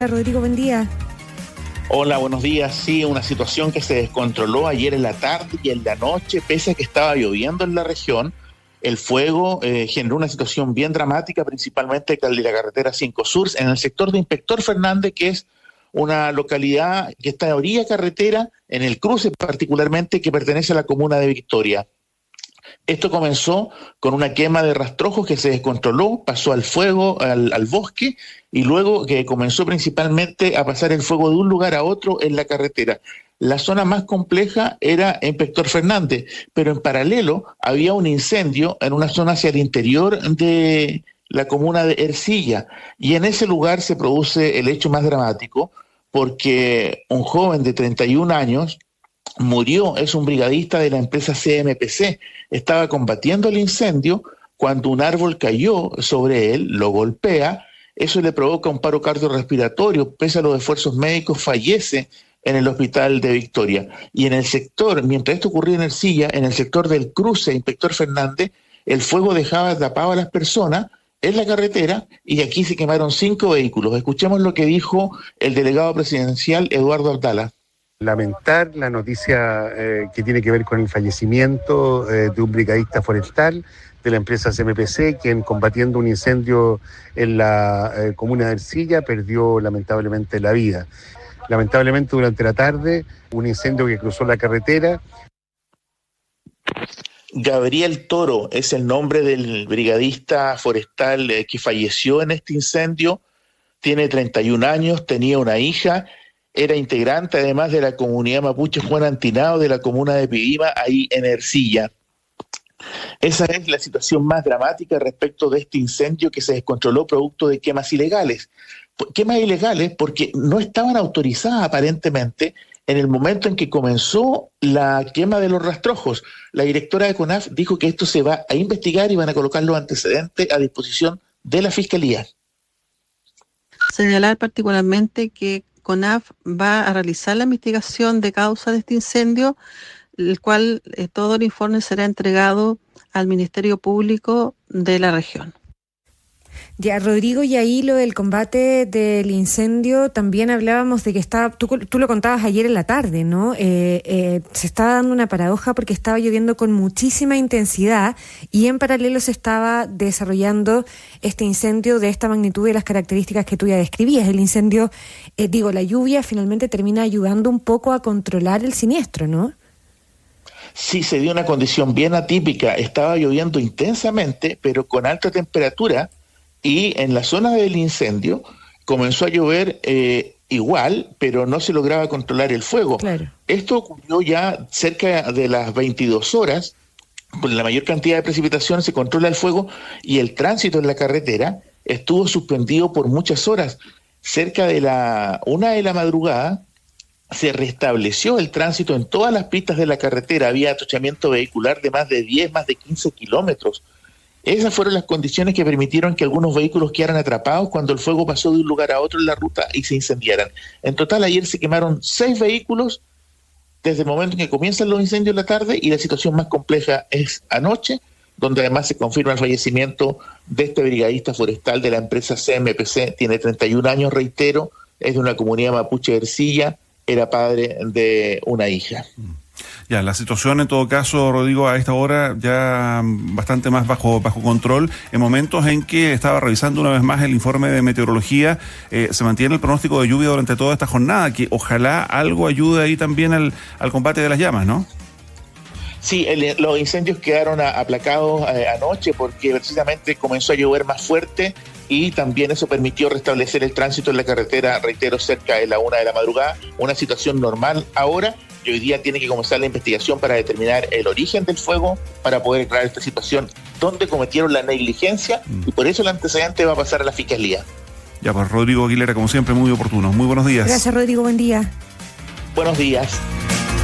Rodrigo, buen día. Hola, buenos días. Sí, una situación que se descontroló ayer en la tarde y en la noche, pese a que estaba lloviendo en la región. El fuego generó una situación bien dramática, principalmente de la carretera 5 Sur, en el sector de Inspector Fernández, que es una localidad que está a orilla carretera, en el cruce particularmente, que pertenece a la comuna de Victoria. Esto comenzó con una quema de rastrojos que se descontroló, pasó al fuego, al bosque, y luego que comenzó principalmente a pasar el fuego de un lugar a otro en la carretera. La zona más compleja era Inspector Fernández, pero en paralelo había un incendio en una zona hacia el interior de la comuna de Ercilla, y en ese lugar se produce el hecho más dramático, porque un joven de 31 años murió, es un brigadista de la empresa CMPC, estaba combatiendo el incendio cuando un árbol cayó sobre él, lo golpea, eso le provoca un paro cardiorrespiratorio, pese a los esfuerzos médicos, fallece en el hospital de Victoria. Y en el sector, mientras esto ocurría en Ercilla, en el sector del cruce Inspector Fernández, el fuego dejaba tapado a las personas en la carretera y aquí se quemaron 5 vehículos. Escuchemos lo que dijo el delegado presidencial Eduardo Abdala. Lamentar la noticia que tiene que ver con el fallecimiento de un brigadista forestal de la empresa CMPC, quien combatiendo un incendio en la comuna de Ercilla perdió lamentablemente la vida. Lamentablemente durante la tarde, un incendio que cruzó la carretera. Gabriel Toro es el nombre del brigadista forestal que falleció en este incendio. Tiene 31 años, tenía una hija. Era integrante además de la comunidad mapuche Juan Antinao de la comuna de Pidima, ahí en Ercilla. Esa es la situación más dramática respecto de este incendio que se descontroló producto de quemas ilegales. Quemas ilegales porque no estaban autorizadas aparentemente en el momento en que comenzó la quema de los rastrojos. La directora de CONAF dijo que esto se va a investigar y van a colocar los antecedentes a disposición de la Fiscalía. Señalar particularmente que CONAF va a realizar la investigación de causa de este incendio, el cual todo el informe será entregado al Ministerio Público de la región. Ya, Rodrigo, y ahí lo del combate del incendio, también hablábamos de que tú lo contabas ayer en la tarde, ¿no? Se estaba dando una paradoja porque estaba lloviendo con muchísima intensidad y en paralelo se estaba desarrollando este incendio de esta magnitud y las características que tú ya describías. El incendio, la lluvia finalmente termina ayudando un poco a controlar el siniestro, ¿no? Sí, se dio una condición bien atípica. Estaba lloviendo intensamente, pero con alta temperatura. Y en la zona del incendio comenzó a llover igual, pero no se lograba controlar el fuego. Claro. Esto ocurrió ya cerca de las 22 horas, con la mayor cantidad de precipitación se controla el fuego y el tránsito en la carretera estuvo suspendido por muchas horas. Cerca de la 1 de la madrugada se restableció el tránsito en todas las pistas de la carretera, había atochamiento vehicular de más de 10, más de 15 kilómetros. Esas fueron las condiciones que permitieron que algunos vehículos quedaran atrapados cuando el fuego pasó de un lugar a otro en la ruta y se incendiaran. En total, ayer se quemaron 6 vehículos desde el momento en que comienzan los incendios en la tarde, y la situación más compleja es anoche, donde además se confirma el fallecimiento de este brigadista forestal de la empresa CMPC. Tiene 31 años, reitero, es de una comunidad mapuche de Ercilla, era padre de una hija. Ya, la situación en todo caso, Rodrigo, a esta hora ya bastante más bajo control. En momentos en que estaba revisando una vez más el informe de meteorología, se mantiene el pronóstico de lluvia durante toda esta jornada, que ojalá algo ayude ahí también al combate de las llamas, ¿no? Sí, los incendios quedaron aplacados anoche porque precisamente comenzó a llover más fuerte y también eso permitió restablecer el tránsito en la carretera, reitero, cerca de la 1 de la madrugada, una situación normal ahora. Y hoy día tiene que comenzar la investigación para determinar el origen del fuego, para poder aclarar esta situación, dónde cometieron la negligencia, y por eso el antecedente va a pasar a la Fiscalía. Ya, pues Rodrigo Aguilera, como siempre, muy oportuno. Muy buenos días. Gracias, Rodrigo, buen día. Buenos días.